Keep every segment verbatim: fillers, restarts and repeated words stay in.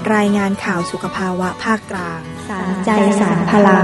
รายงานข่าวสุขภาวะภาคกลางสารใจสารพลัง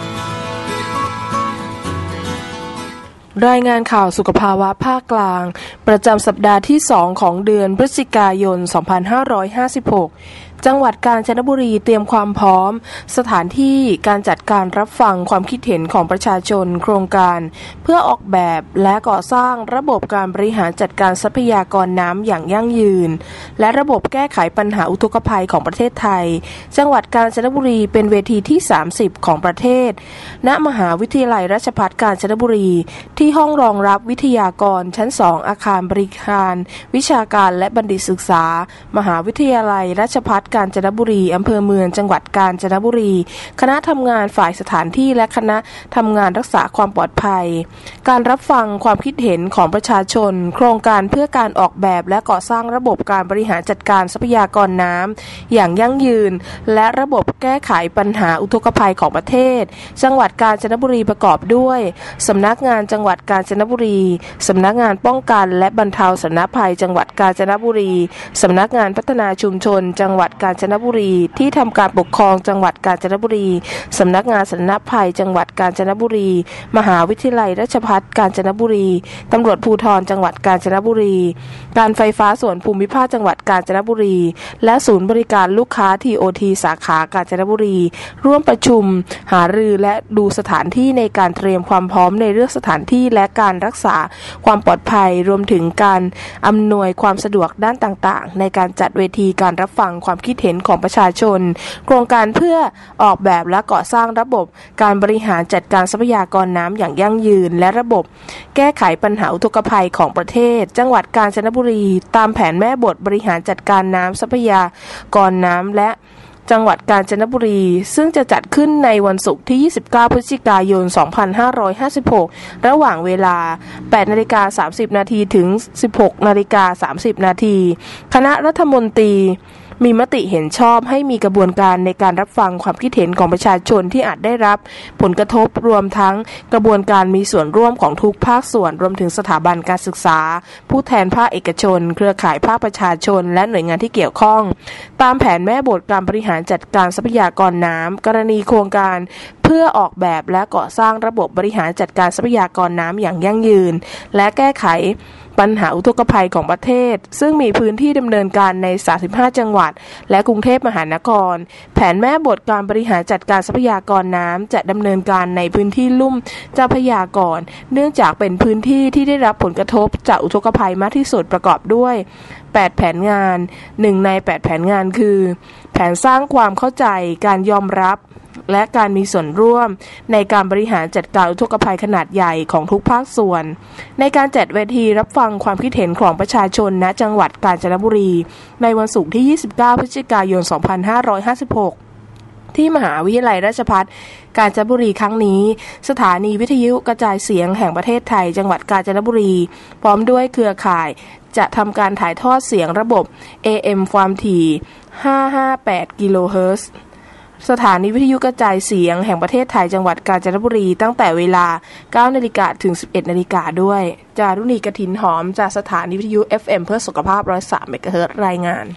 รายงานข่าวสุขภาวะภาคกลางประจำสัปดาห์ที่สองของเดือนพฤศจิกายนสองพันห้าร้อยห้าสิบหกจังหวัดกาญจนบุรีเตรียมความพร้อมสถานที่การจัดการรับฟังความคิดเห็นของประชาชนโครงการเพื่อออกแบบและก่อสร้างระบบการบริหารจัดการทรัพยากรน้ำอย่างยั่งยืนและระบบแก้ไขปัญหาอุทกภัยของประเทศไทยจังหวัดกาญจนบุรีเป็นเวทีที่สามสิบของประเทศณมหาวิทยาลัยราชภัฏกาญจนบุรีที่ห้องรองรับวิทยากรชั้นสองอาคารบริการวิชาการและบัณฑิตศึกษามหาวิทยาลัยราชภัฏกาญจนบุรีอำเภอเมืองจังหวัดกาญจนบุรีคณะทำงานฝ่ายสถานที่และคณะทำงานรักษาความปลอดภัยการรับฟังความคิดเห็นของประชาชนโครงการเพื่อการออกแบบและก่อสร้างระบบการบริหารจัดการทรัพยากรน้ำอย่างยั่งยืนและระบบแก้ไขปัญหาอุทกภัยของประเทศจังหวัดกาญจนบุรีประกอบด้วยสำนักงานจังหวัดกาญจนบุรีสำนักงานป้องกันและบรรเทาสาธารณภัยจังหวัดกาญจนบุรีสำนักงานพัฒนาชุมชนจังหวัดกาญจนบุรีที่ทำการปกครองจังหวัดกาญจนบุรีสำนักงานสาธารณภัยจังหวัดกาญจนบุรีมหาวิทยาลัยราชภัฏกาญจนบุรีตำรวจภูธรจังหวัดกาญจนบุรีการไฟฟ้าส่วนภูมิภาคจังหวัดกาญจนบุรีและศูนย์บริการลูกค้า ที โอ ที สาขากาญจนบุรีร่วมประชุมหารือและดูสถานที่ในการเตรียมความพร้อมในเรื่องสถานที่และการรักษาความปลอดภัยรวมถึงการอำนวยความสะดวกด้านต่างๆในการจัดเวทีการรับฟังความคิดเห็นของประชาชนโครงการเพื่อออกแบบและก่อสร้างระบบการบริหารจัดการทรัพยากรน้ำอย่างยั่งยืนและระบบแก้ไขปัญหาอุทกภัยของประเทศจังหวัดกาญจนบุรีตามแผนแม่บทบริหารจัดการน้ำทรัพยากรน้ำและจังหวัดกาญจนบุรีซึ่งจะจัดขึ้นในวันศุกร์ที่ยี่สิบเก้าพฤศจิกายนสองพันห้าร้อยห้าสิบหกระหว่างเวลา แปดนาฬิกาสามสิบนาที ถึง สิบหกนาฬิกาสามสิบนาทีคณะรัฐมนตรีมีมติเห็นชอบให้มีกระบวนการในการรับฟังความคิดเห็นของประชาชนที่อาจได้รับผลกระทบรวมทั้งกระบวนการมีส่วนร่วมของทุกภาคส่วนรวมถึงสถาบันการศึกษาผู้แทนภาคเอกชนเครือข่ายภาคประชาชนและหน่วยงานที่เกี่ยวข้องตามแผนแม่บทการบริหารจัดการทรัพยากรน้ำกรณีโครงการเพื่อออกแบบและก่อสร้างระบบบริหารจัดการทรัพยากรน้ำอย่างยั่งยืนและแก้ไขปัญหาอุทกภัยของประเทศซึ่งมีพื้นที่ดำเนินการในสามสิบห้าจังหวัดและกรุงเทพมหานครแผนแม่บทการบริหารจัดการทรัพยากรน้ำจะดำเนินการในพื้นที่ลุ่มเจ้าพระยาก่อนเนื่องจากเป็นพื้นที่ที่ได้รับผลกระทบจากอุทกภัยมากที่สุดประกอบด้วยแปดแผนงานหนึ่งในแปดแผนงานคือแผนสร้างความเข้าใจการยอมรับและการมีส่วนร่วมในการบริหารจัดการอุทกภัยขนาดใหญ่ของทุกภาคส่วนในการจัดเวทีรับฟังความคิดเห็นของประชาชนณจังหวัดกาญจนบุรีในวันศุกร์ที่ยี่สิบเก้าพฤศจิกายนสองพันห้าร้อยห้าสิบหกที่มหาวิทยาลัยราชภัฏกาญจนบุรีครั้งนี้สถานีวิทยุกระจายเสียงแห่งประเทศไทยจังหวัดกาญจนบุรีพร้อมด้วยเครือข่ายจะทำการถ่ายทอดเสียงระบบ เอ เอ็ม ความถี่ห้าร้อยห้าสิบแปดกิโลเฮิรตซ์สถานีวิทยุกระจายเสียงแห่งประเทศไทยจังหวัดกาญจนบุรีตั้งแต่เวลา เก้านาฬิกา ถึง สิบเอ็ดนาฬิกาด้วยจารุณีกฐินหอมจากสถานีวิทยุ เอฟ เอ็ม เพื่อสุขภาพ หนึ่งร้อยสาม เมกะเฮิรตซ์รายงาน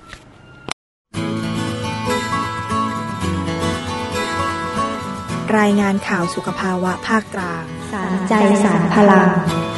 รายงานข่าวสุขภาวะภาคกลางสารใจสารพลัง